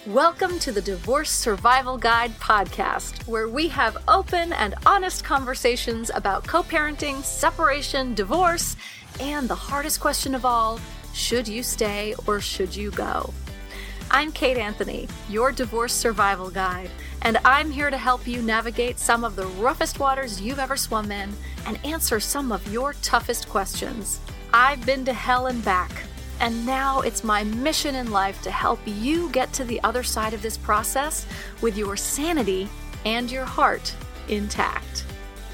Welcome to the Divorce Survival Guide podcast, where we have open and honest conversations about co-parenting, separation, divorce, and the hardest question of all, should you stay or should you go? I'm Kate Anthony, your divorce survival guide, and I'm here to help you navigate some of the roughest waters you've ever swum in and answer some of your toughest questions. I've been to hell and back, and now it's my mission in life to help you get to the other side of this process with your sanity and your heart intact.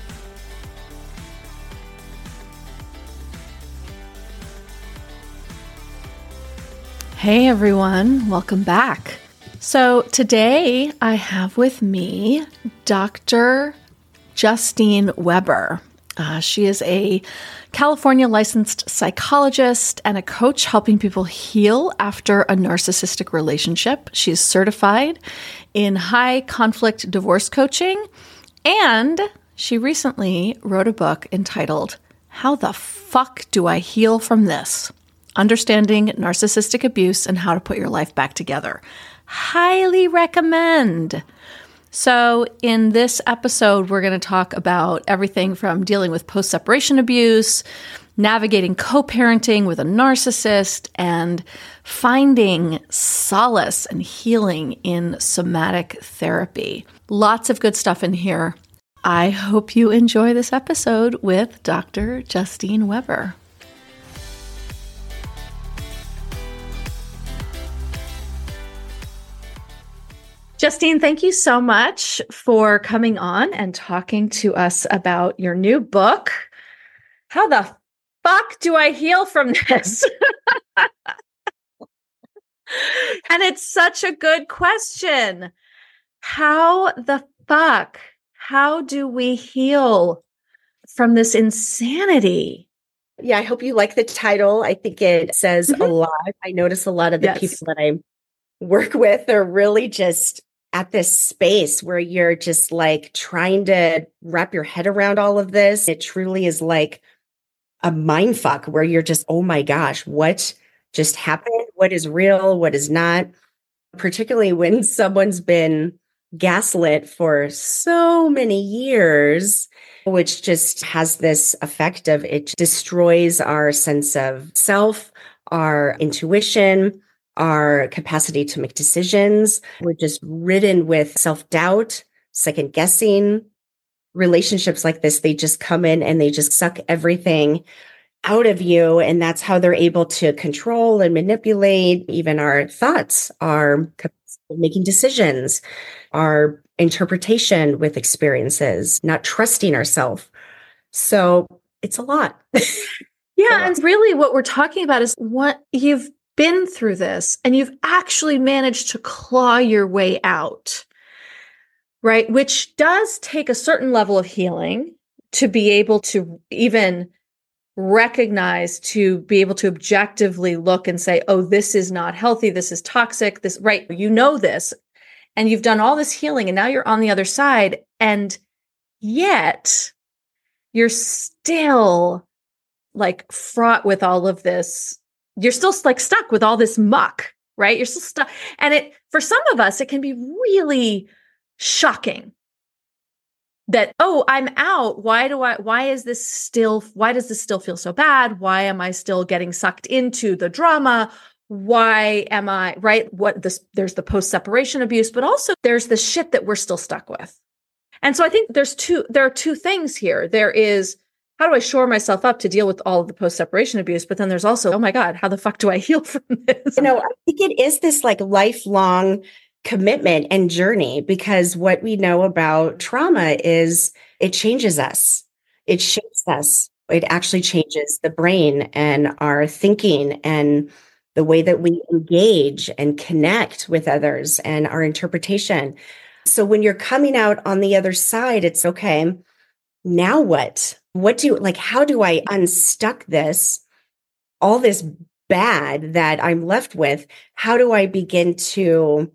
Hey everyone, welcome back. So today I have with me Dr. Justine Weber. She is a California licensed psychologist and a coach helping people heal after a narcissistic relationship. She's certified in high conflict divorce coaching, and she recently wrote a book entitled, How the Fuck Do I Heal from This? Understanding Narcissistic Abuse and How to Put Your Life Back Together. Highly recommend. So in this episode, we're going to talk about everything from dealing with post-separation abuse, navigating co-parenting with a narcissist, and finding solace and healing in somatic therapy. Lots of good stuff in here. I hope you enjoy this episode with Dr. Justine Weber. Justine, thank you so much for coming on and talking to us about your new book. How the fuck do I heal from this? And it's such a good question. How the fuck? How do we heal from this insanity? Yeah, I hope you like the title. I think it says a lot. I notice a lot of the people that I work with are really just at this space where you're just like trying to wrap your head around all of this. It truly is like a mind fuck where you're just, oh my gosh, what just happened? What is real? What is not? Particularly when someone's been gaslit for so many years, which just has this effect of it destroys our sense of self, our intuition, our capacity to make decisions. We're just ridden with self-doubt, second guessing. Relationships like this, they just come in and they just suck everything out of you. And that's how they're able to control and manipulate even our thoughts, our making decisions, our interpretation with experiences, not trusting ourselves. So it's a lot. Yeah. And really what we're talking about is what you've been through this and you've actually managed to claw your way out, right? Which does take a certain level of healing to be able to even recognize, to be able to objectively look and say, oh, this is not healthy. This is toxic. This, right? You know this, and you've done all this healing and now you're on the other side. And yet you're still like fraught with all of this. You're still like stuck with all this muck, right? You're still stuck. And for some of us, it can be really shocking that, oh, I'm out. Why does this still feel so bad? Why am I still getting sucked into the drama? Why am I, right? There's the post-separation abuse, but also there's the shit that we're still stuck with. And so I think there are two things here. There is, how do I shore myself up to deal with all of the post-separation abuse? But then there's also, oh my God, how the fuck do I heal from this? I think it is this like lifelong commitment and journey, because what we know about trauma is it changes us. It shapes us. It actually changes the brain and our thinking and the way that we engage and connect with others and our interpretation. So when you're coming out on the other side, it's okay. Now what? How do I unstuck this, all this bad that I'm left with? How do I begin to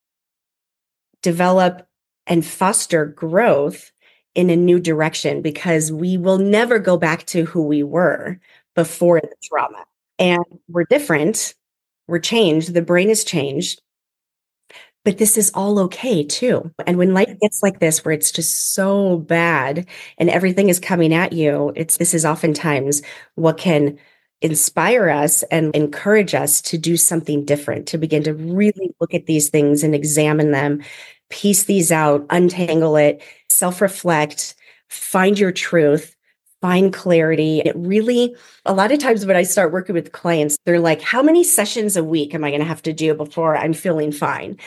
develop and foster growth in a new direction? Because we will never go back to who we were before the trauma. And we're different. We're changed. The brain has changed. but this is all okay too. And when life gets like this, where it's just so bad and everything is coming at you, this is oftentimes what can inspire us and encourage us to do something different, to begin to really look at these things and examine them, piece these out, untangle it, self-reflect, find your truth, find clarity. It really, a lot of times when I start working with clients, they're like, how many sessions a week am I going to have to do before I'm feeling fine?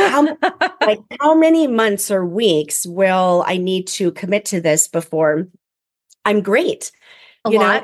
How many months or weeks will I need to commit to this before I'm great? A lot.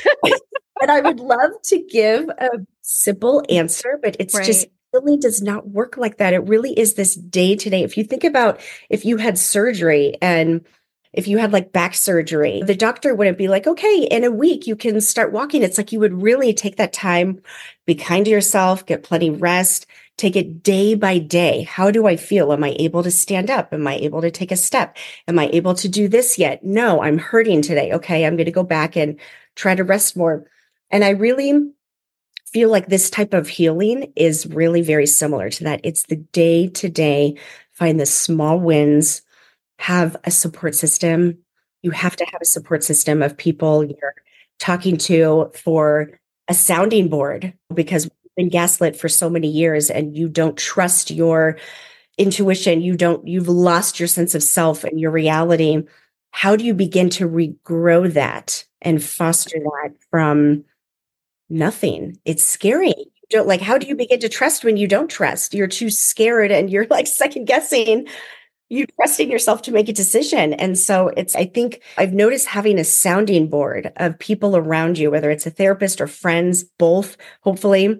And I would love to give a simple answer, but it's just really does not work like that. It really is this day to day. If you think about if you had surgery and if you had like back surgery, the doctor wouldn't be like, okay, in a week you can start walking. It's like you would really take that time, be kind to yourself, get plenty rest, take it day by day. How do I feel? Am I able to stand up? Am I able to take a step? Am I able to do this yet? No, I'm hurting today. Okay, I'm going to go back and try to rest more. And I really feel like this type of healing is really very similar to that. It's the day to day, find the small wins, have a support system. You have to have a support system of people you're talking to for a sounding board, because we've been gaslit for so many years and you don't trust your intuition. You've lost your sense of self and your reality. How do you begin to regrow that and foster that from nothing? It's scary. How do you begin to trust when you don't trust? You're too scared and you're like second guessing you trusting yourself to make a decision. And so I think I've noticed having a sounding board of people around you, whether it's a therapist or friends, both, hopefully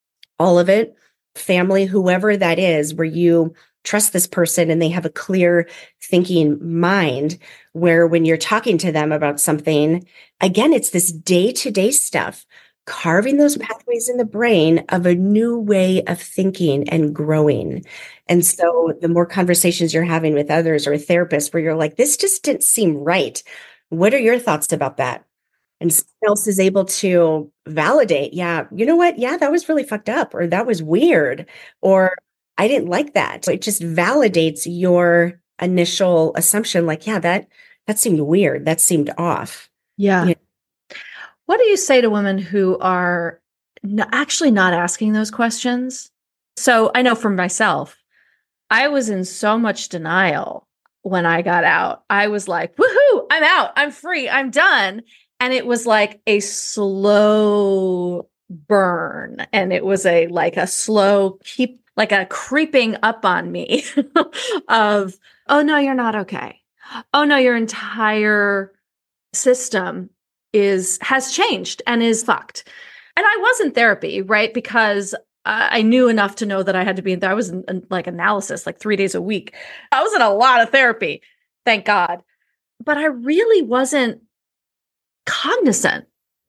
all of it, family, whoever that is, where you trust this person and they have a clear thinking mind, where when you're talking to them about something, again, it's this day-to-day stuff, carving those pathways in the brain of a new way of thinking and growing. And so the more conversations you're having with others or a therapist where you're like, this just didn't seem right. What are your thoughts about that? And someone else is able to validate, yeah, you know what? Yeah, that was really fucked up, or that was weird, or I didn't like that. So it just validates your initial assumption, like, yeah, that seemed weird. That seemed off. Yeah. You know? What do you say to women who are actually not asking those questions? So I know for myself, I was in so much denial when I got out. I was like, woohoo, I'm out, I'm free, I'm done. And it was like a slow burn. And it was a slow like a creeping up on me of, oh no, you're not okay. Oh no, your entire system has changed and is fucked. And I was in therapy, right? Because I knew enough to know that I had to be in there. I was in analysis, 3 days a week. I was in a lot of therapy, thank God. But I really wasn't cognizant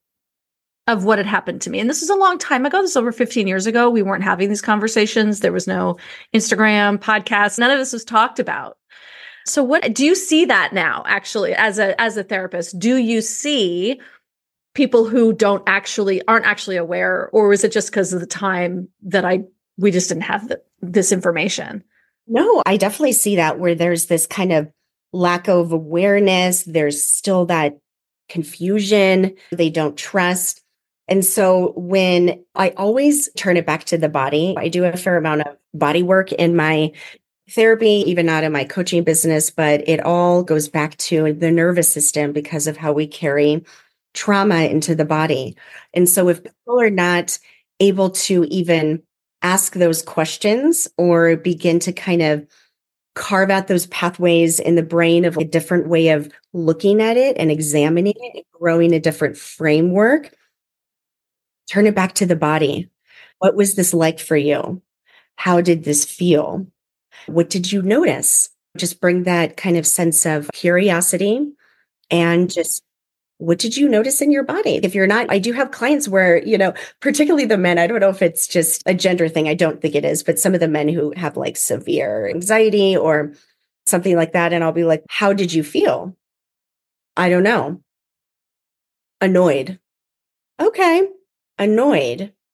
of what had happened to me. And this is a long time ago. This is over 15 years ago. We weren't having these conversations. There was no Instagram, podcast. None of this was talked about. So what do you see that now, actually, as a therapist? Do you see people who aren't actually aware, or is it just because of the time that we just didn't have this information? No, I definitely see that, where there's this kind of lack of awareness. There's still that confusion. They don't trust. And so when I always turn it back to the body, I do a fair amount of body work in my therapy, even not in my coaching business, but it all goes back to the nervous system because of how we carry trauma into the body. And so if people are not able to even ask those questions or begin to kind of carve out those pathways in the brain of a different way of looking at it and examining it and growing a different framework, turn it back to the body. What was this like for you? How did this feel? What did you notice? Just bring that kind of sense of curiosity and just what did you notice in your body? If you're not, I do have clients where, particularly the men, I don't know if it's just a gender thing. I don't think it is, but some of the men who have severe anxiety or something like that. And I'll be like, how did you feel? I don't know. Annoyed. Okay. Annoyed.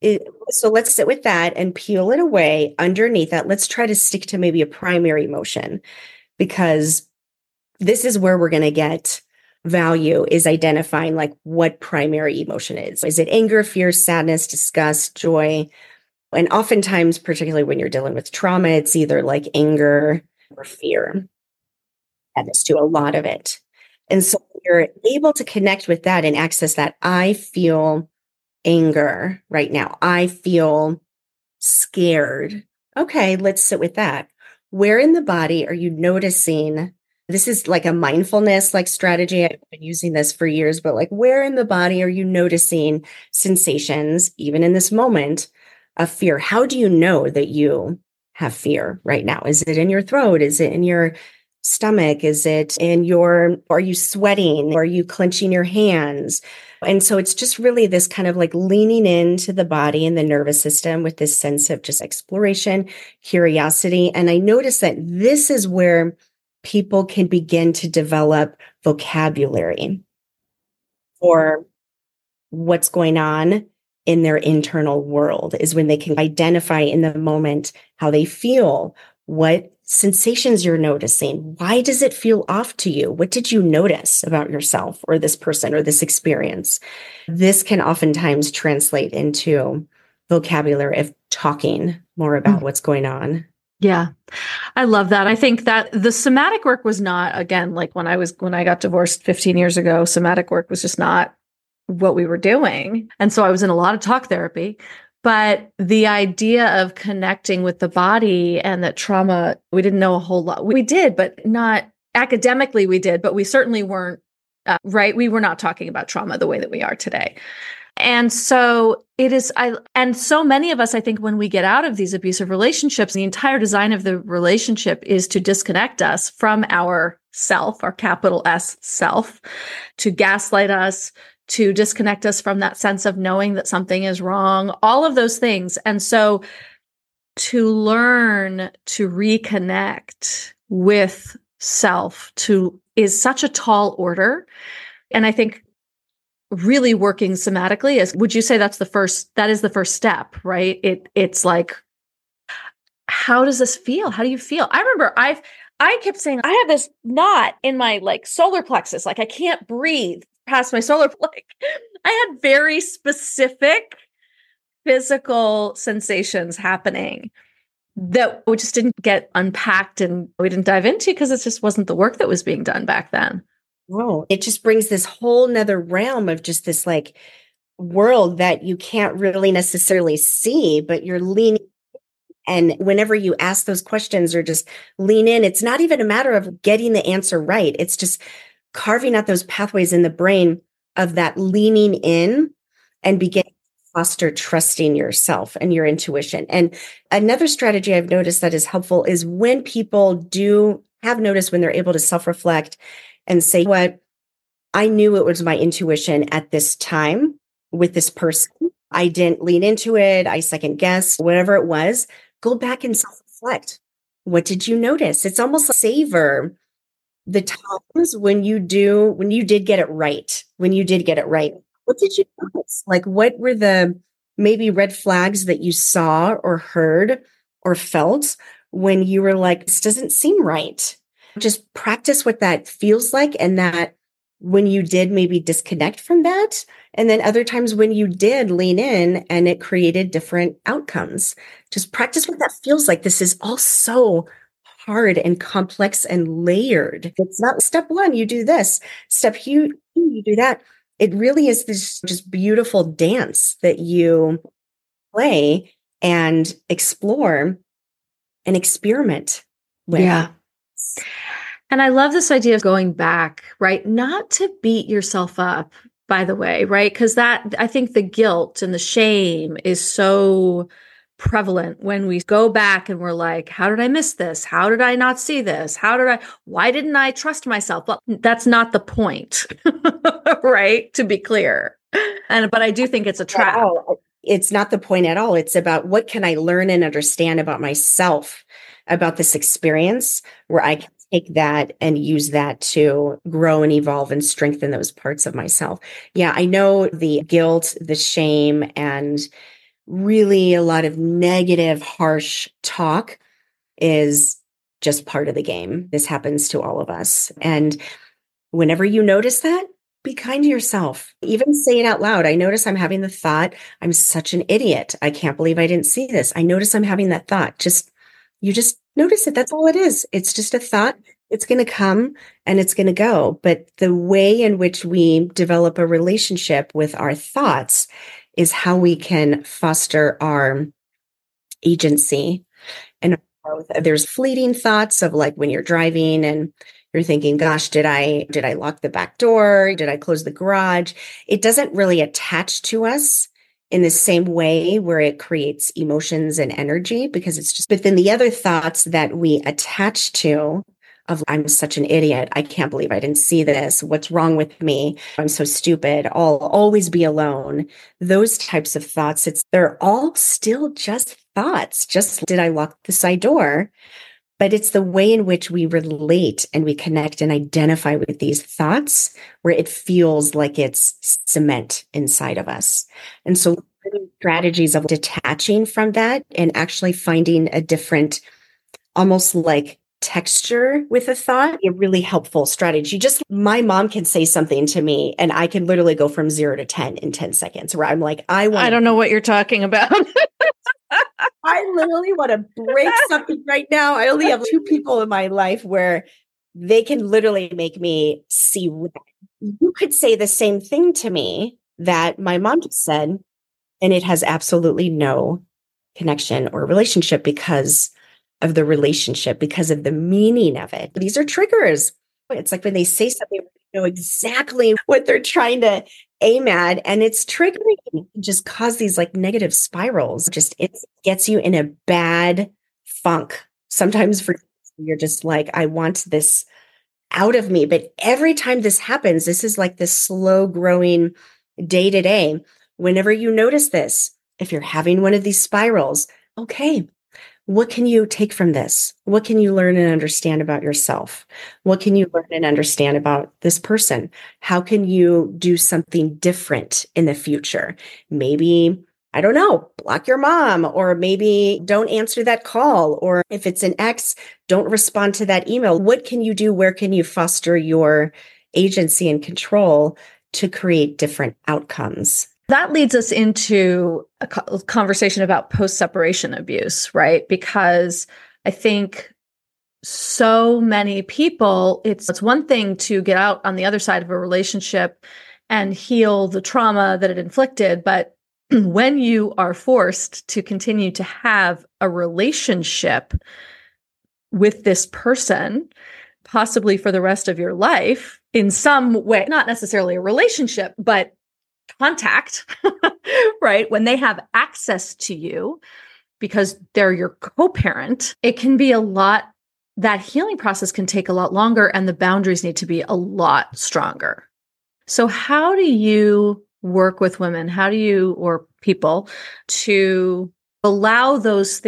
So let's sit with that and peel it away. Underneath that, let's try to stick to maybe a primary emotion, because this is where we're going to get value, is identifying like what primary emotion is. Is it anger, fear, sadness, disgust, joy? And oftentimes, particularly when you're dealing with trauma, it's either like anger or fear. Sadness to a lot of it. And so you're able to connect with that and access that. I feel anger right now. I feel scared. Okay, let's sit with that. Where in the body are you noticing? This is like a mindfulness like strategy. I've been using this for years, but like, where in the body are you noticing sensations, even in this moment of fear? How do you know that you have fear right now? Is it in your throat? Is it in your stomach? Is it in are you sweating? Are you clenching your hands? And so it's just really this kind of like leaning into the body and the nervous system with this sense of just exploration, curiosity. And I noticed that this is where people can begin to develop vocabulary for what's going on in their internal world, is when they can identify in the moment how they feel, what sensations you're noticing. Why does it feel off to you? What did you notice about yourself or this person or this experience? This can oftentimes translate into vocabulary of talking more about what's going on. Yeah. I love that. I think that the somatic work was not, again, like when I got divorced 15 years ago, somatic work was just not what we were doing. And so I was in a lot of talk therapy. But the idea of connecting with the body and that trauma, we didn't know a whole lot. We did, but not academically we did, but we certainly weren't, right? We were not talking about trauma the way that we are today. And so and so many of us, I think, when we get out of these abusive relationships, the entire design of the relationship is to disconnect us from our self, our capital S self, to gaslight us, to disconnect us from that sense of knowing that something is wrong, all of those things. And so to learn to reconnect with self is such a tall order. And I think really working somatically would you say that is the first step, right? It's like, how does this feel? How do you feel? I remember I kept saying, I have this knot in my like solar plexus. Like I can't breathe past my solar plexus. I had very specific physical sensations happening that we just didn't get unpacked and we didn't dive into because it just wasn't the work that was being done back then. No, it just brings this whole nother realm of just this like world that you can't really necessarily see, but you're leaning. And whenever you ask those questions or just lean in, it's not even a matter of getting the answer right. It's just carving out those pathways in the brain of that leaning in and beginning to foster trusting yourself and your intuition. And another strategy I've noticed that is helpful is when people have noticed when they're able to self-reflect and say, what, I knew it was my intuition at this time with this person. I didn't lean into it. I second guessed, whatever it was. Go back and self-reflect. What did you notice? It's almost like savor the times when you did get it right. When you did get it right. What did you notice? Like, what were the maybe red flags that you saw or heard or felt when you were like, this doesn't seem right? Just practice what that feels like, and that when you did maybe disconnect from that, and then other times when you did lean in and it created different outcomes. Just practice what that feels like. This is all so hard and complex and layered. It's not step one, you do this. Step two, you do that. It really is this just beautiful dance that you play and explore and experiment with. Yeah. And I love this idea of going back, right? Not to beat yourself up, by the way, right? Because I think the guilt and the shame is so prevalent when we go back and we're like, how did I miss this? How did I not see this? Why didn't I trust myself? Well, that's not the point, right? To be clear. But I do think it's a trap. It's not the point at all. It's about what can I learn and understand about myself, about this experience, where I can take that and use that to grow and evolve and strengthen those parts of myself. Yeah, I know the guilt, the shame, and really a lot of negative, harsh talk is just part of the game. This happens to all of us. And whenever you notice that, be kind to yourself. Even say it out loud. I notice I'm having the thought, I'm such an idiot. I can't believe I didn't see this. I notice I'm having that thought. You just notice it. That's all it is. It's just a thought. It's going to come and it's going to go. But the way in which we develop a relationship with our thoughts is how we can foster our agency. And there's fleeting thoughts of like when you're driving and you're thinking, gosh, did I lock the back door? Did I close the garage? It doesn't really attach to us in the same way where it creates emotions and energy because it's just, but then the other thoughts that we attach to of I'm such an idiot. I can't believe I didn't see this. What's wrong with me? I'm so stupid. I'll always be alone. Those types of thoughts, they're all still just thoughts. Just did I lock the side door? But it's the way in which we relate and we connect and identify with these thoughts where it feels like it's cement inside of us. And so strategies of detaching from that and actually finding a different, almost like texture with a thought, a really helpful strategy. Just my mom can say something to me and I can literally go from 0 to 10 in 10 seconds where I'm like, I don't know what you're talking about. I literally want to break something right now. I only have 2 people in my life where they can literally make me see red. You could say the same thing to me that my mom just said, and it has absolutely no connection or relationship because of the relationship, because of the meaning of it. These are triggers. It's like when they say something, we know exactly what they're trying to aim at, and it's triggering. It can just cause these like negative spirals. It gets you in a bad funk. Sometimes you're just like, I want this out of me. But every time this happens, this is like this slow growing day to day. Whenever you notice this, if you're having one of these spirals, okay, what can you take from this? What can you learn and understand about yourself? What can you learn and understand about this person? How can you do something different in the future? Maybe, I don't know, block your mom, or maybe don't answer that call. Or if it's an ex, don't respond to that email. What can you do? Where can you foster your agency and control to create different outcomes? That leads us into a conversation about post-separation abuse, right? Because I think so many people, it's one thing to get out on the other side of a relationship and heal the trauma that it inflicted, but when you are forced to continue to have a relationship with this person, possibly for the rest of your life, in some way, not necessarily a relationship, but contact, right? When they have access to you because they're your co-parent, it can be that healing process can take a lot longer and the boundaries need to be a lot stronger. So how do you work with women? Or people to allow those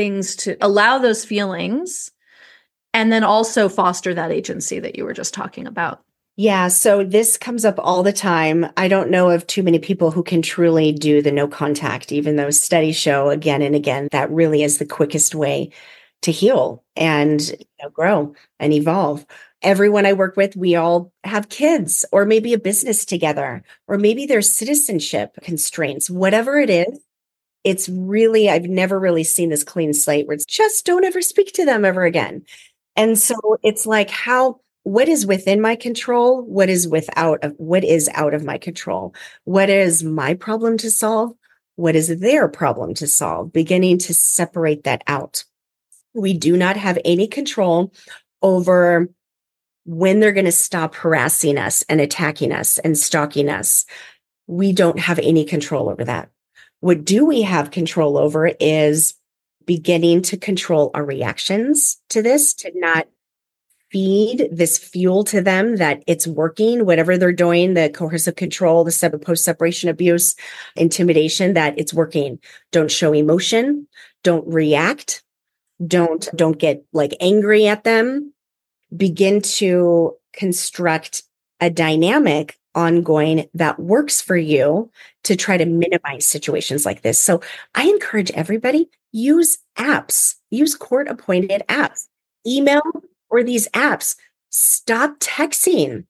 feelings and then also foster that agency that you were just talking about? Yeah, so this comes up all the time. I don't know of too many people who can truly do the no contact, even though studies show again and again that really is the quickest way to heal and grow and evolve. Everyone I work with, we all have kids or maybe a business together, or maybe there's citizenship constraints, whatever it is. It's really, I've never really seen this clean slate where it's just don't ever speak to them ever again. And so it's like what is within my control? What is out of my control? What is my problem to solve? What is their problem to solve? Beginning to separate that out. We do not have any control over when they're going to stop harassing us and attacking us and stalking us. We don't have any control over that. What do we have control over is beginning to control our reactions to this, to not feed this fuel to them that it's working, whatever they're doing, the coercive control, the post-separation abuse, intimidation, that it's working. Don't show emotion. Don't react. Don't get like angry at them. Begin to construct a dynamic ongoing that works for you to try to minimize situations like this. So I encourage everybody, use apps, use court-appointed apps, email or these apps. Stop texting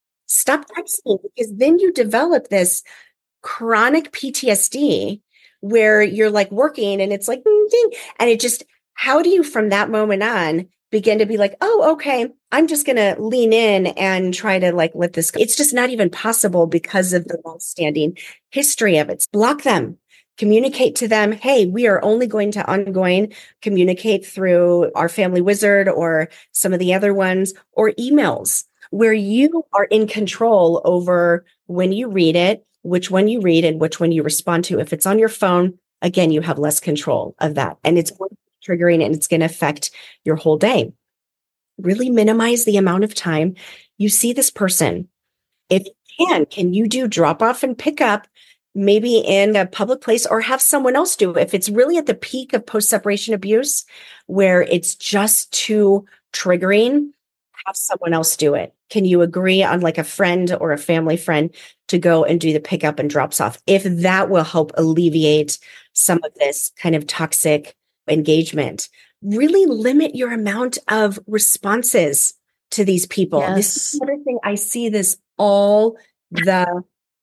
because then you develop this chronic PTSD where you're like working and it's like, ding, and it just, how do you from that moment on begin to be like, oh, okay, I'm just going to lean in and try to like let this go. It's just not even possible because of the long-standing history of it. Block them, communicate to them. Hey, we are only going to ongoing communicate through our family wizard or some of the other ones or emails where you are in control over when you read it, which one you read and which one you respond to. If it's on your phone, again, you have less control of that and it's triggering and it's going to affect your whole day. Really minimize the amount of time you see this person. If you can you do drop off and pick up maybe in a public place or have someone else do it? If it's really at the peak of post-separation abuse where it's just too triggering, have someone else do it. Can you agree on like a friend or a family friend to go and do the pickup and drops off? If that will help alleviate some of this kind of toxic engagement, really limit your amount of responses to these people. Yes. This is another thing. I see this all the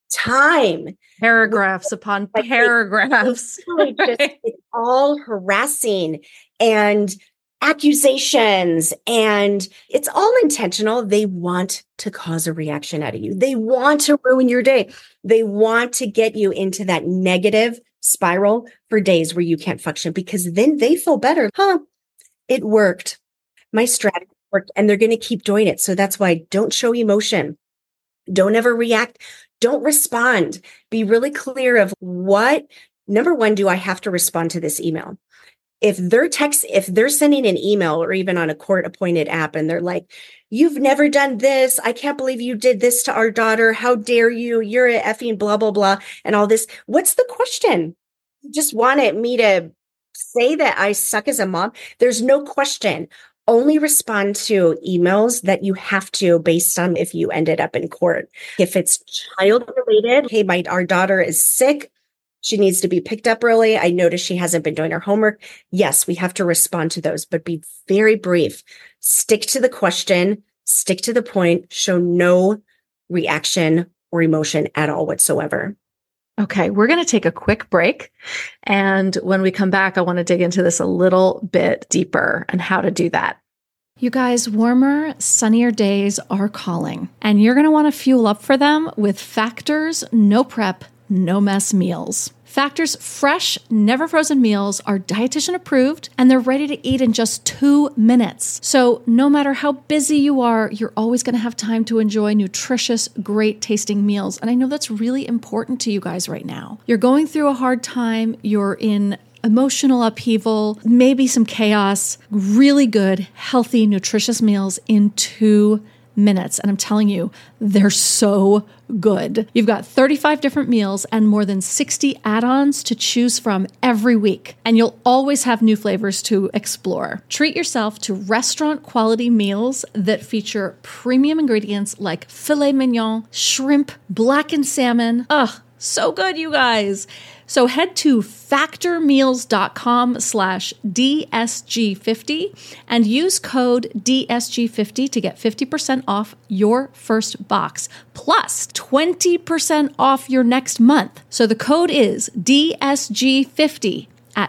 time. Paragraphs upon paragraphs. It's all harassing and accusations, and it's all intentional. They want to cause a reaction out of you. They want to ruin your day. They want to get you into that negative spiral for days where you can't function because then they feel better. It worked. My strategy worked, and they're going to keep doing it. So that's why don't show emotion. Don't ever react. Don't respond. Be really clear of what, number one, do I have to respond to this email? If they're sending an email or even on a court-appointed app and they're like, you've never done this. I can't believe you did this to our daughter. How dare you? You're a effing blah, blah, blah, and all this. What's the question? You just wanted me to say that I suck as a mom? There's no question. Only respond to emails that you have to based on if you ended up in court. If it's child related, hey, our daughter is sick. She needs to be picked up early. I noticed she hasn't been doing her homework. Yes, we have to respond to those, but be very brief. Stick to the question, stick to the point, show no reaction or emotion at all whatsoever. Okay, we're going to take a quick break. And when we come back, I want to dig into this a little bit deeper and how to do that. You guys, warmer, sunnier days are calling, and you're going to want to fuel up for them with Factor's no prep, no mess meals. Factor's fresh, never frozen meals are dietitian approved and they're ready to eat in just 2 minutes. So no matter how busy you are, you're always going to have time to enjoy nutritious, great tasting meals. And I know that's really important to you guys right now. You're going through a hard time. You're in emotional upheaval, maybe some chaos, really good, healthy, nutritious meals in 2 minutes. And I'm telling you, they're so good. You've got 35 different meals and more than 60 add-ons to choose from every week. And you'll always have new flavors to explore. Treat yourself to restaurant quality meals that feature premium ingredients like filet mignon, shrimp, blackened salmon. Ugh, so good, you guys. So head to factormeals.com/DSG50 and use code DSG50 to get 50% off your first box, plus 20% off your next month. So the code is DSG50 at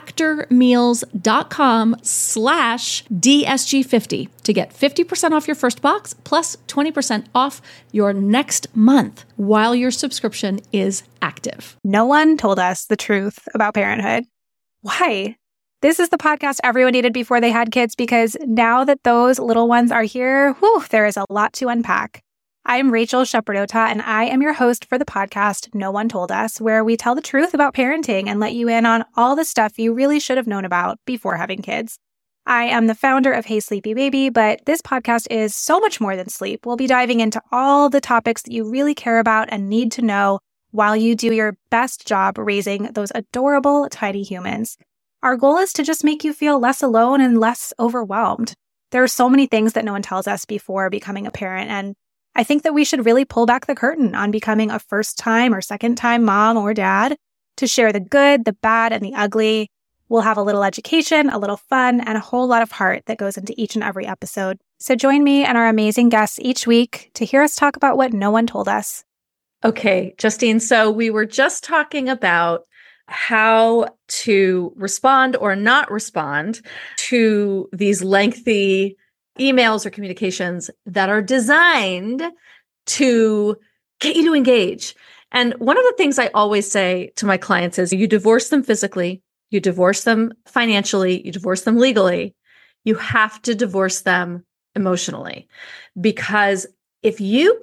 factormeals.com/DSG50 to get 50% off your first box plus 20% off your next month while your subscription is active. No one told us the truth about parenthood. Why? This is the podcast everyone needed before they had kids, because now that those little ones are here, there is a lot to unpack. I'm Rachel Shepardota, and I am your host for the podcast No One Told Us, where we tell the truth about parenting and let you in on all the stuff you really should have known about before having kids. I am the founder of Hey Sleepy Baby, but this podcast is so much more than sleep. We'll be diving into all the topics that you really care about and need to know while you do your best job raising those adorable, tiny humans. Our goal is to just make you feel less alone and less overwhelmed. There are so many things that no one tells us before becoming a parent, and I think that we should really pull back the curtain on becoming a first-time or second-time mom or dad to share the good, the bad, and the ugly. We'll have a little education, a little fun, and a whole lot of heart that goes into each and every episode. So join me and our amazing guests each week to hear us talk about what no one told us. Okay, Justine, so we were just talking about how to respond or not respond to these lengthy emails or communications that are designed to get you to engage. And one of the things I always say to my clients is you divorce them physically, you divorce them financially, you divorce them legally. You have to divorce them emotionally, because if you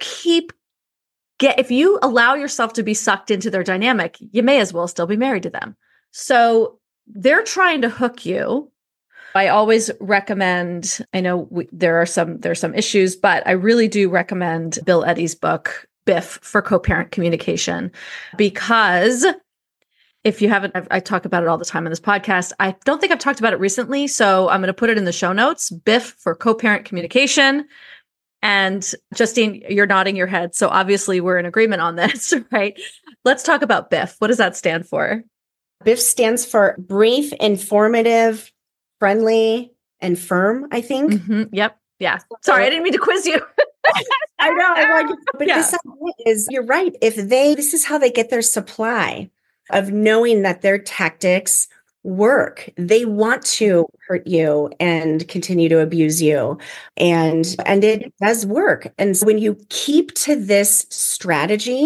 allow yourself to be sucked into their dynamic, you may as well still be married to them. So they're trying to hook you. I always recommend, I know there are some issues, but I really do recommend Bill Eddy's book, Biff for Co-Parent Communication, because if you haven't, I talk about it all the time on this podcast. I don't think I've talked about it recently, so I'm going to put it in the show notes, Biff for Co-Parent Communication. And Justine, you're nodding your head. So obviously we're in agreement on this, right? Let's talk about Biff. What does that stand for? Biff stands for brief, informative, friendly, and firm, I think. Mm-hmm. Yep. Yeah. Sorry, I didn't mean to quiz you. I know. But this is, you're right. This is how they get their supply of knowing that their tactics work. They want to hurt you and continue to abuse you. And it does work. And so when you keep to this strategy,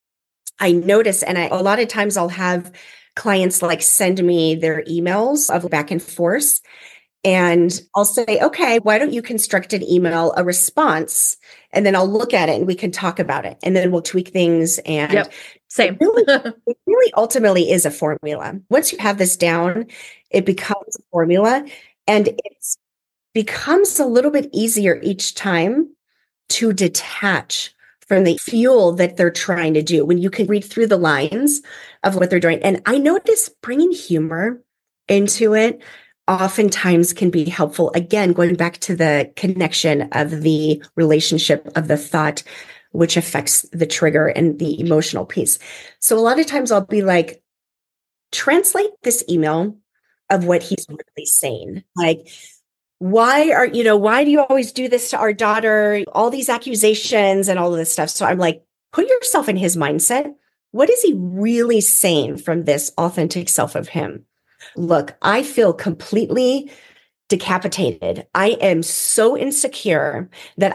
I notice, and a lot of times I'll have clients like send me their emails of back and forth. And I'll say, okay, why don't you construct an email, a response, and then I'll look at it and we can talk about it. And then we'll tweak things. And same. It really ultimately is a formula. Once you have this down, it becomes a formula, and it becomes a little bit easier each time to detach from the fuel that they're trying to do when you can read through the lines of what they're doing. And I notice bringing humor into it oftentimes can be helpful. Again, going back to the connection of the relationship of the thought, which affects the trigger and the emotional piece. So a lot of times I'll be like, translate this email of what he's really saying. Like, why do you always do this to our daughter? All these accusations and all of this stuff. So I'm like, put yourself in his mindset. What is he really saying from this authentic self of him? Look, I feel completely decapitated. I am so insecure that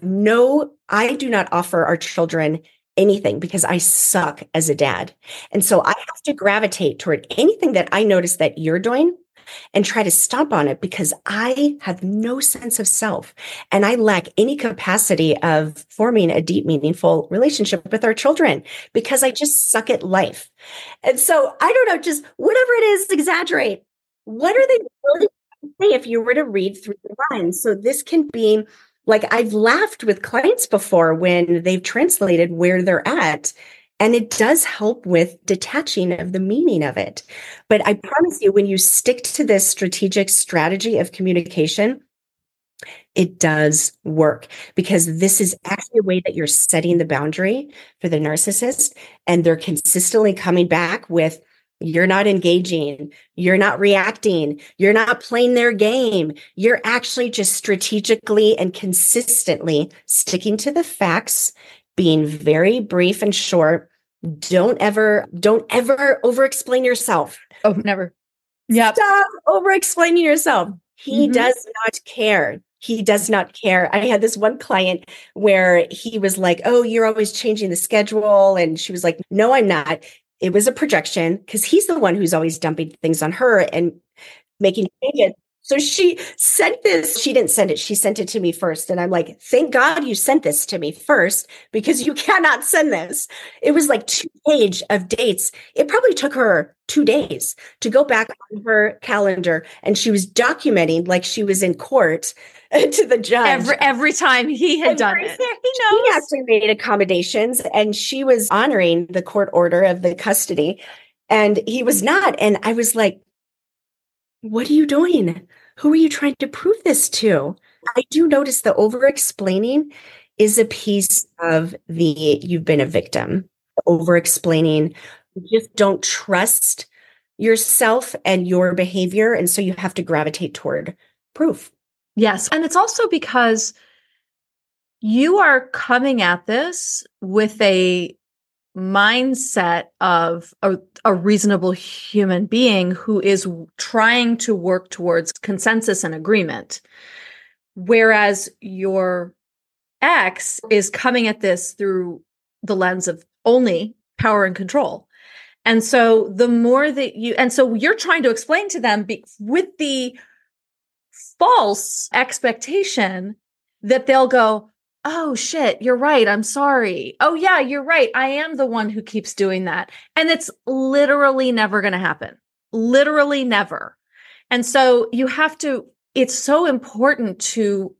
I do not offer our children anything because I suck as a dad. And so I have to gravitate toward anything that I notice that you're doing and try to stomp on it because I have no sense of self and I lack any capacity of forming a deep, meaningful relationship with our children because I just suck at life. And so I don't know, just whatever it is, exaggerate. What are they really say if you were to read through the lines? So this can be like, I've laughed with clients before when they've translated where they're at, and it does help with detaching of the meaning of it. But I promise you, when you stick to this strategic strategy of communication, it does work because this is actually a way that you're setting the boundary for the narcissist, and they're consistently coming back with, you're not engaging, you're not reacting, you're not playing their game. You're actually just strategically and consistently sticking to the facts, being very brief and short. Don't ever over-explain yourself. Oh, never. Yeah. Stop over-explaining yourself. He does not care. He does not care. I had this one client where he was like, oh, you're always changing the schedule. And she was like, no, I'm not. It was a projection because he's the one who's always dumping things on her and making changes. So she sent this. She didn't send it. She sent it to me first. And I'm like, thank God you sent this to me first because you cannot send this. It was like 2 pages of dates. It probably took her 2 days to go back on her calendar. And she was documenting like she was in court to the judge. Every time he had done it. He actually made accommodations and she was honoring the court order of the custody. And he was not. And I was like, what are you doing? Who are you trying to prove this to? I do notice the over-explaining is a piece of the you've been a victim, over explaining. You just don't trust yourself and your behavior. And so you have to gravitate toward proof. Yes. And it's also because you are coming at this with a mindset of a reasonable human being who is trying to work towards consensus and agreement. Whereas your ex is coming at this through the lens of only power and control. And so the more that so you're trying to explain to them with the false expectation that they'll go, oh shit, you're right. I'm sorry. Oh yeah, you're right. I am the one who keeps doing that. And it's literally never going to happen. Literally never. And so it's so important to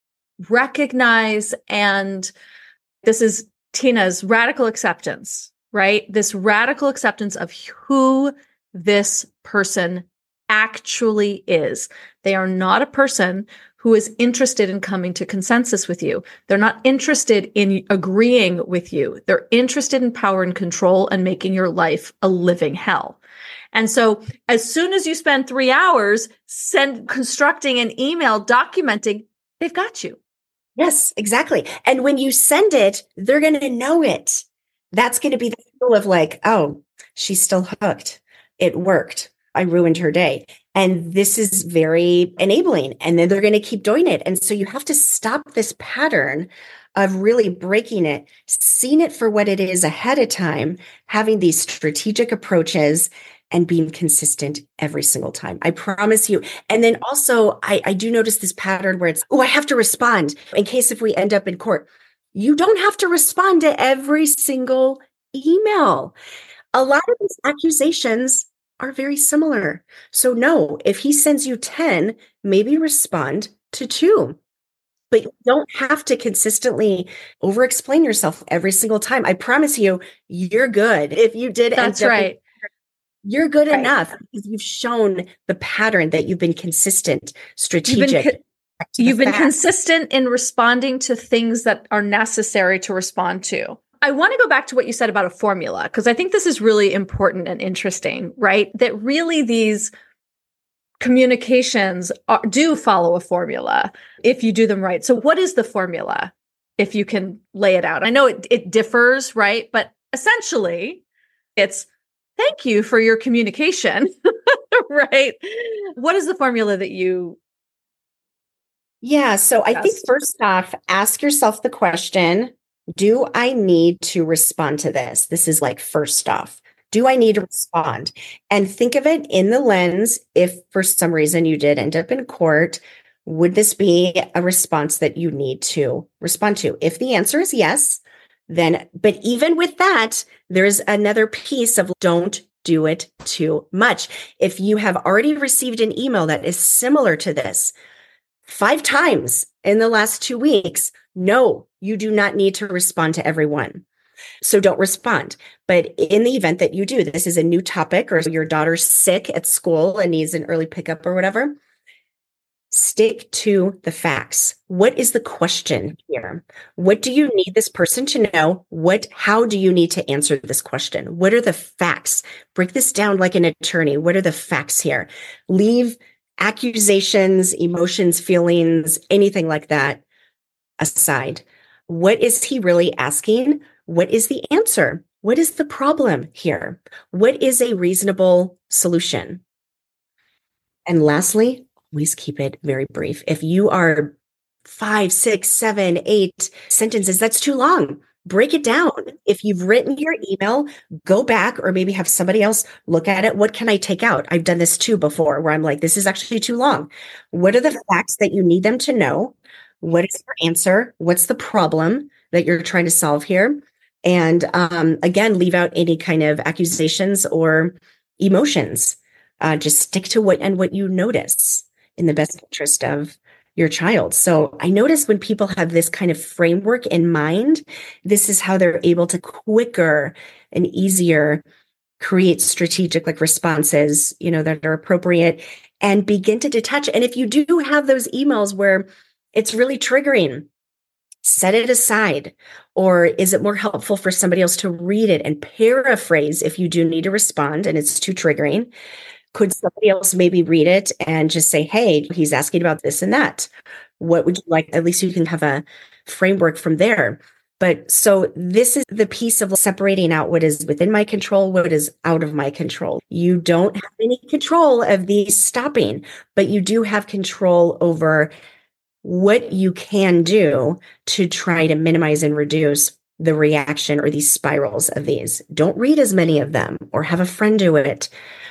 recognize, and this is Tina's radical acceptance, right? This radical acceptance of who this person actually is. They are not a person who is interested in coming to consensus with you. They're not interested in agreeing with you. They're interested in power and control and making your life a living hell. And so as soon as you spend 3 hours constructing an email documenting, they've got you. Yes, exactly. And when you send it, they're going to know it. That's going to be the feel of like, oh, she's still hooked. It worked. I ruined her day. And this is very enabling. And then they're going to keep doing it. And so you have to stop this pattern of really breaking it, seeing it for what it is ahead of time, having these strategic approaches and being consistent every single time. I promise you. And then also, I do notice this pattern where it's, oh, I have to respond in case if we end up in court. You don't have to respond to every single email. A lot of these accusations are very similar. So no, if he sends you 10, maybe respond to 2. But you don't have to consistently over-explain yourself every single time. I promise you, you're good. If you did, that's right. You're good enough because you've shown the pattern that you've been consistent, strategic. You've been consistent in responding to things that are necessary to respond to. I want to go back to what you said about a formula, because I think this is really important and interesting, right? That really these communications do follow a formula if you do them right. So what is the formula, if you can lay it out? I know it differs, right? But essentially, it's thank you for your communication, right? What is the formula that you... Yeah, so I think first off, ask yourself the question, do I need to respond to this? This is like first off. Do I need to respond? And think of it in the lens, if for some reason you did end up in court, would this be a response that you need to respond to? If the answer is yes, then, but even with that, there's another piece of don't do it too much. If you have already received an email that is similar to this 5 times in the last 2 weeks, no, you do not need to respond to everyone. So don't respond. But in the event that you do, this is a new topic, or your daughter's sick at school and needs an early pickup or whatever, stick to the facts. What is the question here? What do you need this person to know? How do you need to answer this question? What are the facts? Break this down like an attorney. What are the facts here? Leave accusations, emotions, feelings, anything like that aside. What is he really asking? What is the answer? What is the problem here? What is a reasonable solution? And lastly, always keep it very brief. If you are 5, 6, 7, 8 sentences, that's too long. Break it down. If you've written your email, go back or maybe have somebody else look at it. What can I take out? I've done this too before where I'm like, this is actually too long. What are the facts that you need them to know? What is your answer? What's the problem that you're trying to solve here? And again, leave out any kind of accusations or emotions. Just stick to what you notice in the best interest of your child. So I notice when people have this kind of framework in mind, this is how they're able to quicker and easier create strategic responses, that are appropriate and begin to detach. And if you do have those emails where it's really triggering, set it aside? Or is it more helpful for somebody else to read it and paraphrase if you do need to respond and it's too triggering? Could somebody else maybe read it and just say, hey, he's asking about this and that. What would you like? At least you can have a framework from there. But so this is the piece of separating out what is within my control, what is out of my control. You don't have any control of these stopping, but you do have control over what you can do to try to minimize and reduce the reaction or these spirals of these. Don't read as many of them or have a friend do it.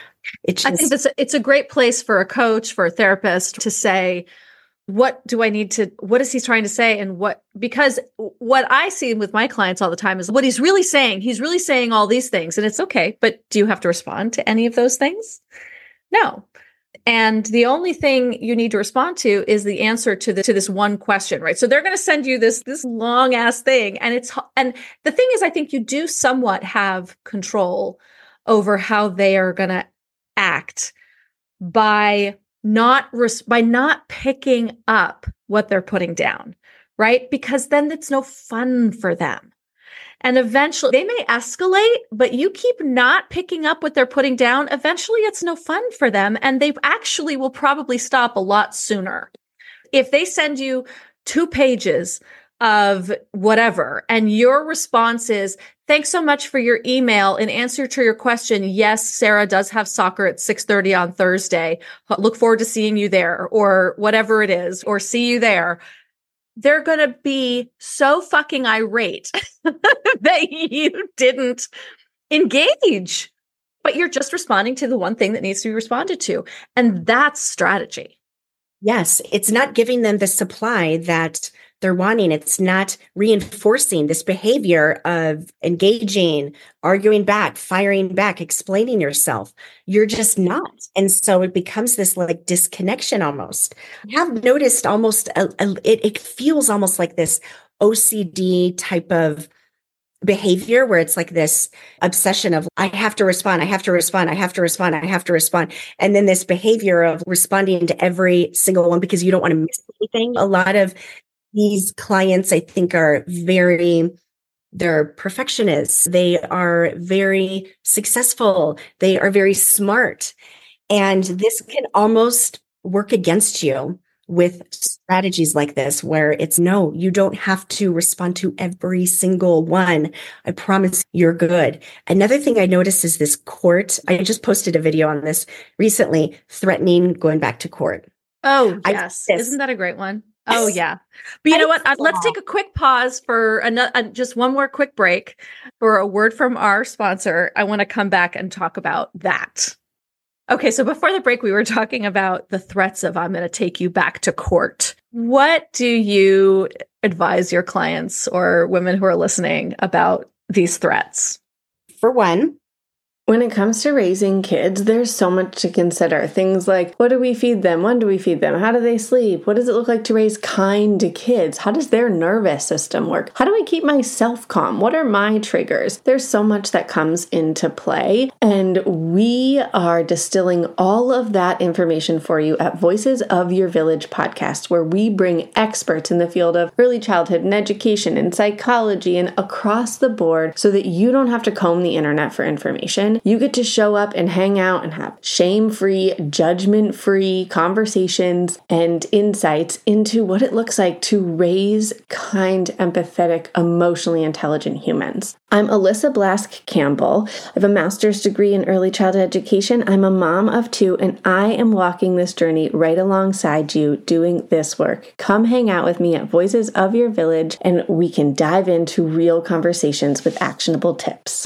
I think it's a great place for a coach, for a therapist to say, what is he trying to say? And because what I see with my clients all the time is what he's really saying all these things, and it's okay, but do you have to respond to any of those things? No. And the only thing you need to respond to is the answer to this one question, right? So they're going to send you this long ass thing. And the thing is, I think you do somewhat have control over how they are going to act by not picking up what they're putting down, right? Because then it's no fun for them. And eventually they may escalate, but you keep not picking up what they're putting down. Eventually it's no fun for them. And they actually will probably stop a lot sooner. If they send you 2 pages of whatever, and your response is, thanks so much for your email. In answer to your question, yes, Sarah does have soccer at 6:30 on Thursday. Look forward to seeing you there, or whatever it is, or see you there. They're going to be so fucking irate that you didn't engage, but you're just responding to the one thing that needs to be responded to. And that's strategy. Yes. It's not giving them the supply that they're wanting. It's not reinforcing this behavior of engaging, arguing back, firing back, explaining yourself. You're just not. And so it becomes this like disconnection almost. I have noticed almost, it feels almost like this OCD type of behavior where it's like this obsession of, I have to respond, I have to respond, I have to respond, I have to respond. And then this behavior of responding to every single one because you don't want to miss anything. A lot of these clients, I think, they're perfectionists. They are very successful. They are very smart. And this can almost work against you with strategies like this, where it's no, you don't have to respond to every single one. I promise you're good. Another thing I noticed is this court. I just posted a video on this recently, threatening going back to court. Oh, yes. Isn't that a great one? Oh, yeah. But you know what? Let's take a quick pause for just one more quick break for a word from our sponsor. I want to come back and talk about that. Okay, so before the break, we were talking about the threats of, I'm going to take you back to court. What do you advise your clients or women who are listening about these threats? For one, when it comes to raising kids, there's so much to consider. Things like, what do we feed them? When do we feed them? How do they sleep? What does it look like to raise kind kids? How does their nervous system work? How do I keep myself calm? What are my triggers? There's so much that comes into play, and we are distilling all of that information for you at Voices of Your Village podcast, where we bring experts in the field of early childhood and education and psychology and across the board so that you don't have to comb the internet for information. You get to show up and hang out and have shame-free, judgment-free conversations and insights into what it looks like to raise kind, empathetic, emotionally intelligent humans. I'm Alyssa Blask Campbell. I have a master's degree in early childhood education. I'm a mom of 2, and I am walking this journey right alongside you doing this work. Come hang out with me at Voices of Your Village, and we can dive into real conversations with actionable tips.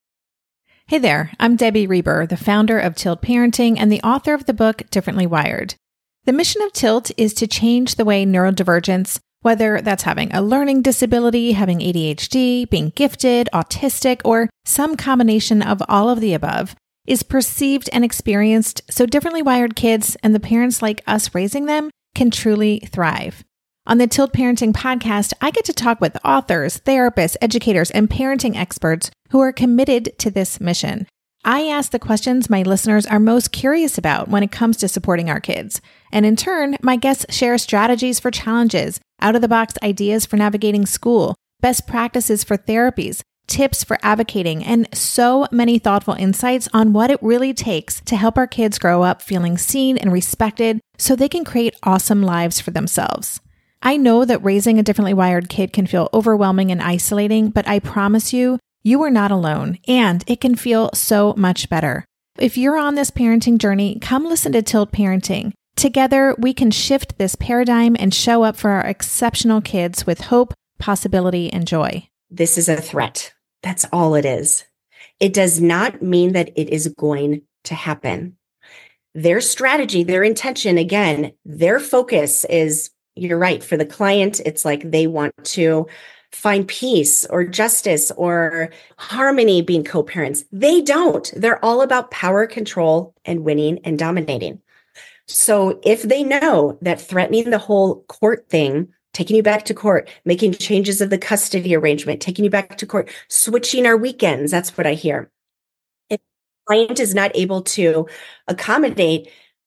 Hey there, I'm Debbie Reber, the founder of Tilt Parenting and the author of the book Differently Wired. The mission of Tilt is to change the way neurodivergence, whether that's having a learning disability, having ADHD, being gifted, autistic, or some combination of all of the above, is perceived and experienced so differently wired kids and the parents like us raising them can truly thrive. On the Tilt Parenting podcast, I get to talk with authors, therapists, educators, and parenting experts who are committed to this mission. I ask the questions my listeners are most curious about when it comes to supporting our kids. And in turn, my guests share strategies for challenges, out-of-the-box ideas for navigating school, best practices for therapies, tips for advocating, and so many thoughtful insights on what it really takes to help our kids grow up feeling seen and respected so they can create awesome lives for themselves. I know that raising a differently wired kid can feel overwhelming and isolating, but I promise you, you are not alone, and it can feel so much better. If you're on this parenting journey, come listen to Tilt Parenting. Together, we can shift this paradigm and show up for our exceptional kids with hope, possibility, and joy. This is a threat. That's all it is. It does not mean that it is going to happen. Their strategy, their intention, again, their focus is, you're right, for the client, it's like they want to find peace or justice or harmony being co-parents. They don't. They're all about power, control, and winning and dominating. So if they know that threatening the whole court thing, taking you back to court, making changes of the custody arrangement, taking you back to court, switching our weekends, that's what I hear. If the client is not able to accommodate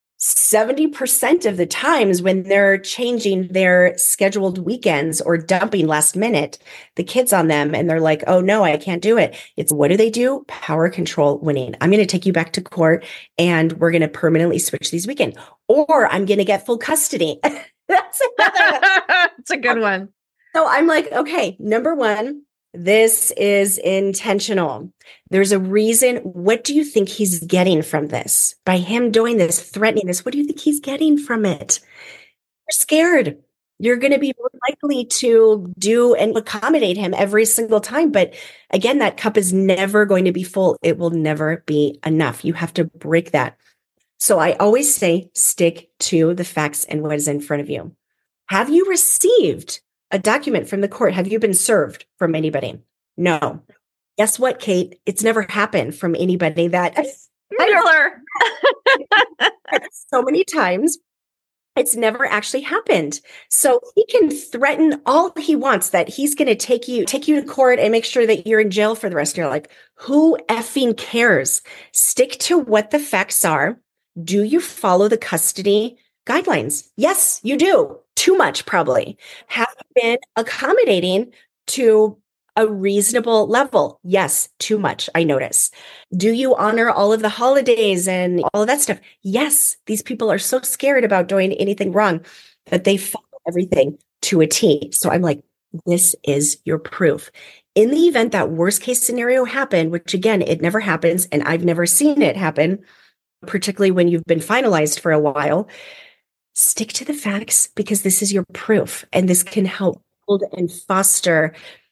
70% of the times when they're changing their scheduled weekends or dumping last minute the kids on them and they're like, oh no, I can't do it. It's what do? Power, control, winning. I'm going to take you back to court and we're going to permanently switch these weekends, or I'm going to get full custody. That's a good one. So I'm like, okay, number one, this is intentional. There's a reason. What do you think he's getting from this? By him doing this, threatening this, what do you think he's getting from it? You're scared. You're going to be more likely to do and accommodate him every single time. But again, that cup is never going to be full. It will never be enough. You have to break that. So I always say, stick to the facts and what is in front of you. Have you received a document from the court? Have you been served from anybody? No. Guess what, Kate? It's never happened from anybody that so many times. It's never actually happened. So he can threaten all he wants that he's going to take you to court and make sure that you're in jail for the rest of your life. Who effing cares? Stick to what the facts are. Do you follow the custody guidelines? Yes, you do. Too much, probably. Have you been accommodating to a reasonable level? Yes, too much, I notice. Do you honor all of the holidays and all of that stuff? Yes, these people are so scared about doing anything wrong that they follow everything to a T. So I'm like, this is your proof. In the event that worst case scenario happened, which again, it never happens, and I've never seen it happen, particularly when you've been finalized for a while, stick to the facts because this is your proof and this can help build and foster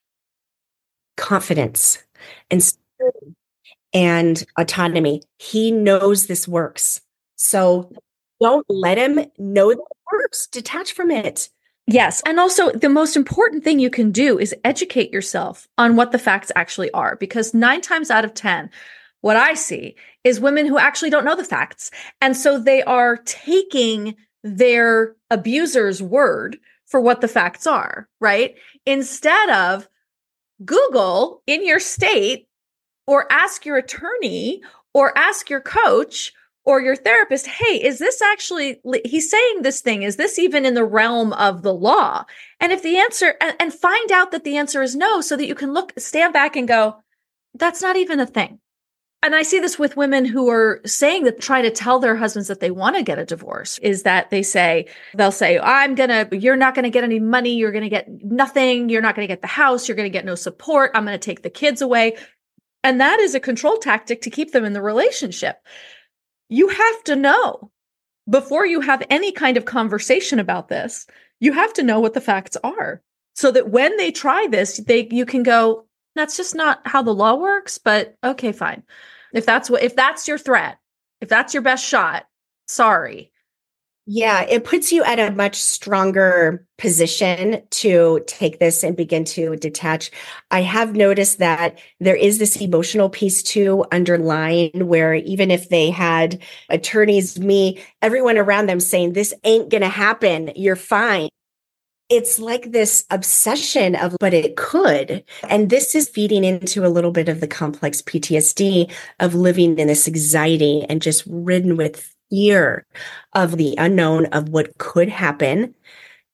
confidence and security and autonomy. He knows this works. So don't let him know that it works. Detach from it. Yes. And also the most important thing you can do is educate yourself on what the facts actually are, because 9 times out of 10, what I see is women who actually don't know the facts. And so they are taking their abuser's word for what the facts are, right? Instead of Google in your state or ask your attorney or ask your coach or your therapist, hey, is this actually, he's saying this thing, is this even in the realm of the law? And if the answer, and find out that the answer is no, so that you can stand back and go, that's not even a thing. And I see this with women who are saying that, try to tell their husbands that they want to get a divorce, is that they'll say, you're not going to get any money. You're going to get nothing. You're not going to get the house. You're going to get no support. I'm going to take the kids away. And that is a control tactic to keep them in the relationship. You have to know before you have any kind of conversation about this, you have to know what the facts are so that when they try this, you can go, that's just not how the law works, but okay, fine. If that's your threat, if that's your best shot, sorry. Yeah, it puts you at a much stronger position to take this and begin to detach. I have noticed that there is this emotional piece too underlying, where even if they had attorneys, everyone around them saying, this ain't going to happen, you're fine. It's like this obsession of, but it could. And this is feeding into a little bit of the complex PTSD of living in this anxiety and just ridden with fear of the unknown of what could happen.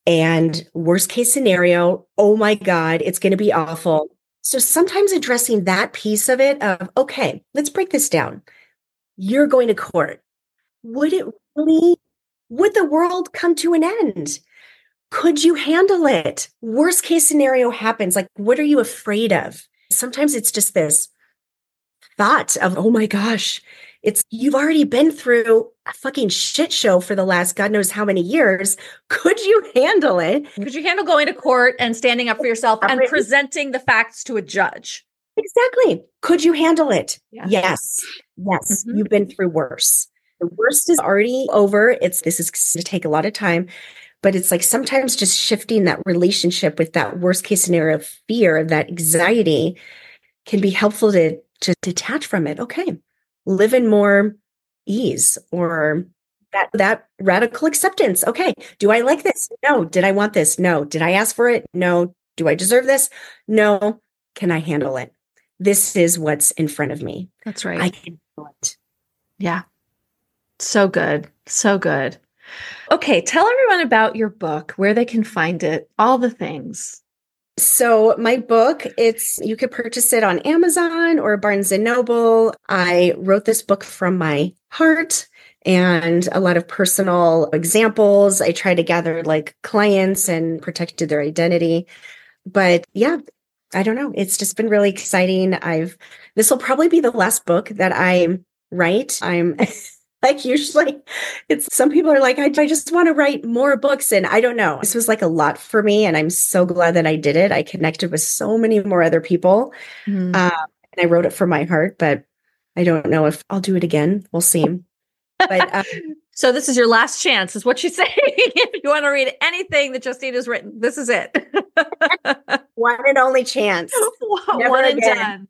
And worst case scenario, oh my God, it's going to be awful. So sometimes addressing that piece of it of, okay, let's break this down. You're going to court. Would the world come to an end? Could you handle it? Worst case scenario happens. Like, what are you afraid of? Sometimes it's just this thought of, oh my gosh, you've already been through a fucking shit show for the last God knows how many years. Could you handle it? Could you handle going to court and standing up for yourself and presenting the facts to a judge? Exactly. Could you handle it? Yeah. Yes. Mm-hmm. You've been through worse. The worst is already over. This is going to take a lot of time, but it's like sometimes just shifting that relationship with that worst case scenario of fear, that anxiety can be helpful to detach from it. Okay. Live in more ease or that radical acceptance. Okay. Do I like this? No. Did I want this? No. Did I ask for it? No. Do I deserve this? No. Can I handle it? This is what's in front of me. That's right. I can handle it. Yeah. So good. So good. Okay. Tell everyone about your book, where they can find it, all the things. So my book, you could purchase it on Amazon or Barnes & Noble. I wrote this book from my heart and a lot of personal examples. I tried to gather like clients and protected their identity. But yeah, I don't know. It's just been really exciting. This will probably be the last book that I write. I'm like, usually some people are like, I just want to write more books. And I don't know. This was like a lot for me. And I'm so glad that I did it. I connected with so many more other people. And I wrote it from my heart, but I don't know if I'll do it again. We'll see. But so this is your last chance, is what she's saying. If you want to read anything that Justine has written, this is it. One and only chance. One and done.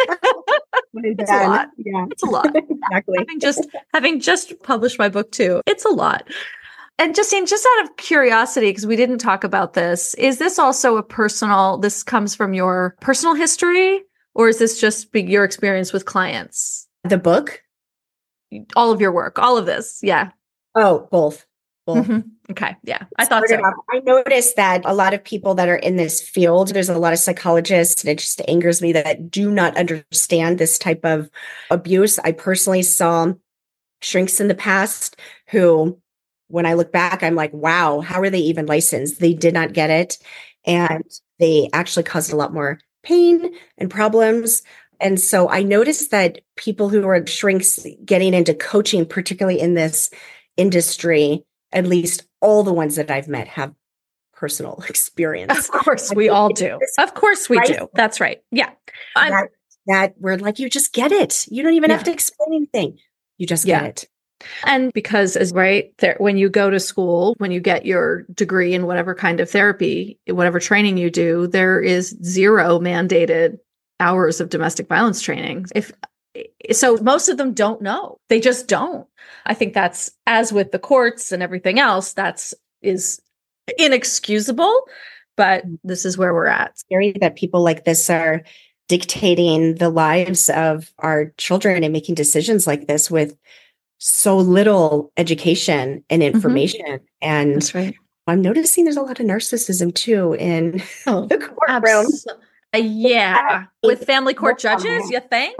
It's a lot. Yeah, it's a lot. Exactly. Having just published my book too, it's a lot. And Justine, just out of curiosity, because we didn't talk about this, is this also this comes from your personal history, or is this just your experience with clients? The book? All of your work, all of this. Yeah. Oh, both. Mm-hmm. Okay. Yeah. I thought so. I noticed that a lot of people that are in this field, there's a lot of psychologists, and it just angers me that do not understand this type of abuse. I personally saw shrinks in the past who, when I look back, I'm like, wow, how are they even licensed? They did not get it. And they actually caused a lot more pain and problems. And so I noticed that people who are shrinks getting into coaching, particularly in this industry, at least all the ones that I've met have personal experience. Of course, we all do. Of course we do. That's right. Yeah. That we're like, you just get it. You don't even have to explain anything. You just get it. And because when you go to school, when you get your degree in whatever kind of therapy, whatever training you do, there is 0 mandated hours of domestic violence training. So most of them don't know. They just don't. I think that's, as with the courts and everything else, is inexcusable, but this is where we're at. It's scary that people like this are dictating the lives of our children and making decisions like this with so little education and information. Mm-hmm. And that's right. I'm noticing there's a lot of narcissism too in the courtroom. Yeah. With family court judges, you think?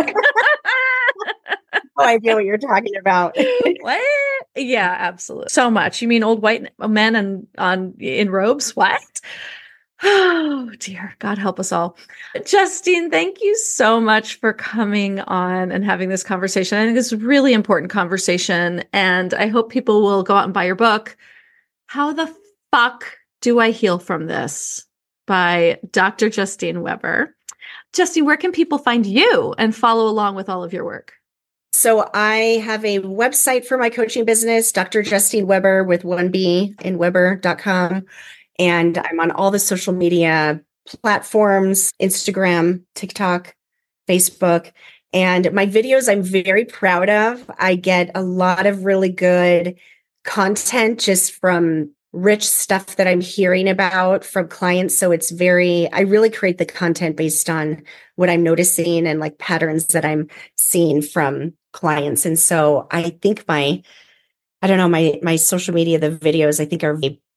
No idea what you're talking about. What? Yeah, absolutely. So much. You mean old white men in robes? What? Oh, dear. God help us all. Justine, thank you so much for coming on and having this conversation. I think it's a really important conversation, and I hope people will go out and buy your book. How the fuck do I heal from this? By Dr. Justine Weber. Justine, where can people find you and follow along with all of your work? So I have a website for my coaching business, Dr. Justine Weber with 1B in Weber.com. And I'm on all the social media platforms, Instagram, TikTok, Facebook. And my videos I'm very proud of. I get a lot of really good content just from rich stuff that I'm hearing about from clients. So I really create the content based on what I'm noticing and like patterns that I'm seeing from clients. And so I think my social media, the videos, I think are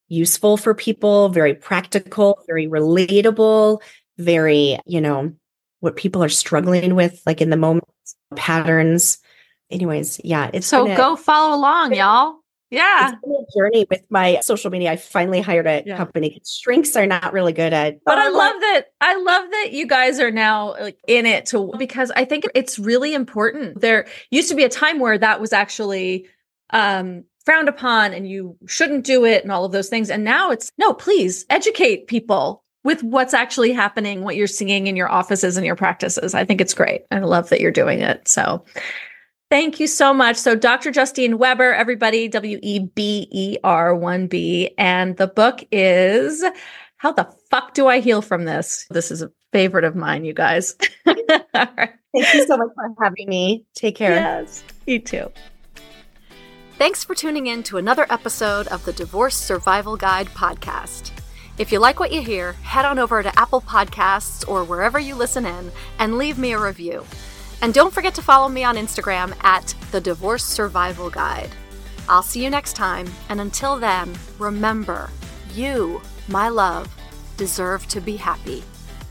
useful for people, very practical, very relatable, very, what people are struggling with, like in the moment, patterns. Anyways, yeah, it's so go follow along, y'all. Yeah. It's been a journey with my social media. I finally hired a company. Shrinks are not really good at. But I love that you guys are now like in it because I think it's really important. There used to be a time where that was actually frowned upon and you shouldn't do it and all of those things. And now it's no, please educate people with what's actually happening, what you're seeing in your offices and your practices. I think it's great. I love that you're doing it. So thank you so much. So Dr. Justine Weber, everybody, WEBER1B. And the book is How the Fuck Do I Heal From This? This is a favorite of mine, you guys. All right. Thank you so much for having me. Take care. Yes, you too. Thanks for tuning in to another episode of the Divorce Survival Guide podcast. If you like what you hear, head on over to Apple Podcasts or wherever you listen in and leave me a review. And don't forget to follow me on Instagram at The Divorce Survival Guide. I'll see you next time, and until then, remember, you, my love, deserve to be happy.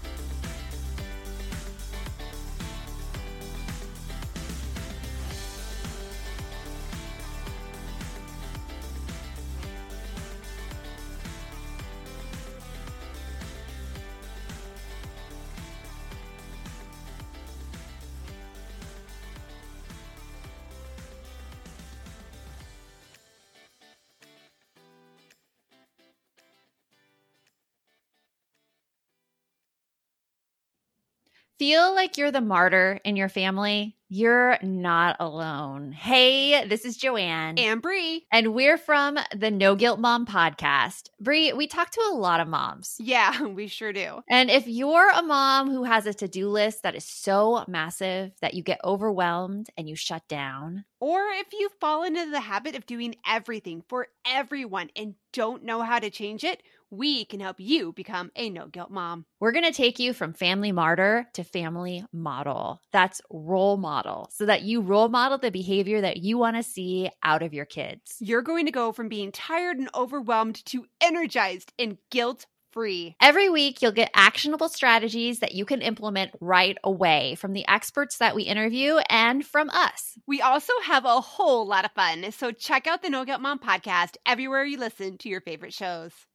Feel like you're the martyr in your family? You're not alone. Hey, this is Joanne. And Bree. And we're from the No Guilt Mom podcast. Bree, we talk to a lot of moms. Yeah, we sure do. And if you're a mom who has a to-do list that is so massive that you get overwhelmed and you shut down, or if you've fallen into the habit of doing everything for everyone and don't know how to change it, we can help you become a no-guilt mom. We're going to take you from family martyr to family model. That's role model, so that you role model the behavior that you want to see out of your kids. You're going to go from being tired and overwhelmed to energized and guilt-free. Every week, you'll get actionable strategies that you can implement right away from the experts that we interview and from us. We also have a whole lot of fun, so check out the No Guilt Mom podcast everywhere you listen to your favorite shows.